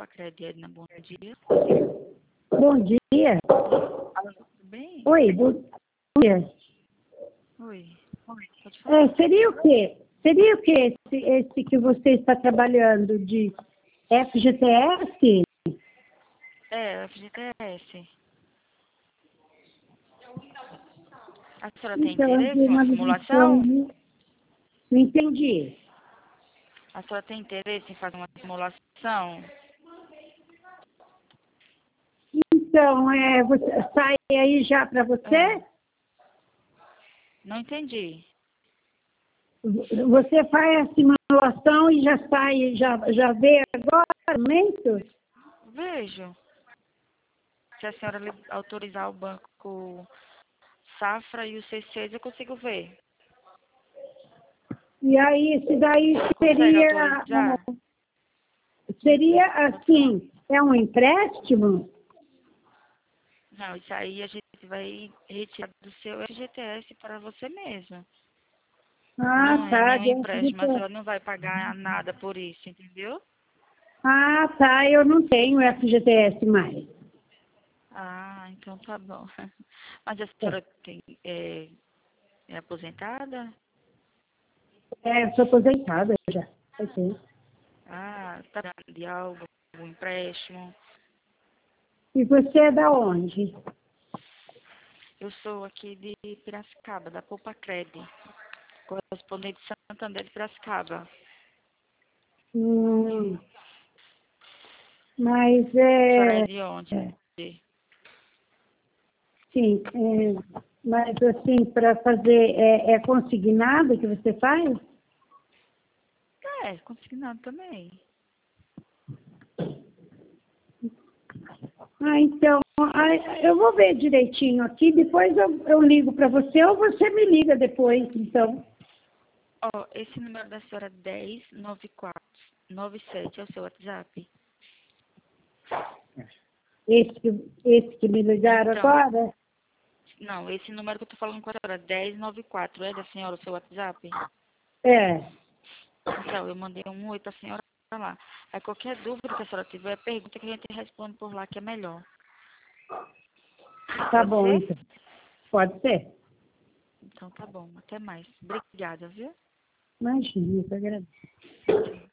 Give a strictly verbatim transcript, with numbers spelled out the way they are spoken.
Cred, Edna, bom dia. Bom dia. Alô, tudo bem? Oi, bom dia. Oi. Pode falar. É, seria o quê? Seria o quê esse, esse que você está trabalhando de F G T S? É, F G T S. A senhora tem Então, interesse de em uma uma ligação, simulação? não entendi. A senhora tem interesse em fazer uma simulação? Então, é, você, sai aí já para você? É. Não entendi. Você faz a simulação e já sai, já, já vê agora o momento? Vejo. Se a senhora lhe autorizar o banco Safra e o C seis, eu consigo ver. E aí, isso daí Consegue seria, autorizar? seria assim, é um empréstimo? Não, isso aí a gente vai retirar do seu F G T S para você mesmo. Ah, Não é tá, nenhum dentro do empréstimo, a teu- senhora não vai pagar nada por isso, entendeu? Ah, tá, eu não tenho F G T S mais. Ah, então tá bom. Mas a senhora tem, é, é aposentada? É, eu sou aposentada já. Ok. Ah, tá precisando de algo, um empréstimo? E você é da onde? Eu sou aqui de Piracicaba, da Poupa Cred, correspondente de Santander de Piracicaba. Hum, mas A senhora é é, de onde? é, sim, é, mas assim, para fazer, é, é consignado que você faz? É, consignado também. Ah, então, ah, eu vou ver direitinho aqui, depois eu, eu ligo para você ou você me liga depois, então. Ó, esse número da senhora dez noventa e quatro noventa e sete é o seu WhatsApp? Esse, que- esse que me ligaram Então, agora? não, esse número que eu tô falando com a senhora, dez noventa e quatro, é da senhora o seu WhatsApp? É, Então, eu mandei um oi pra senhora lá. Aí qualquer dúvida que a senhora tiver, pergunta que a gente responde por lá, que é melhor. tá Pode bom, ser? então. Pode ser? Então tá bom, até mais. Obrigada, viu? Imagina, eu agradeço. Tchau.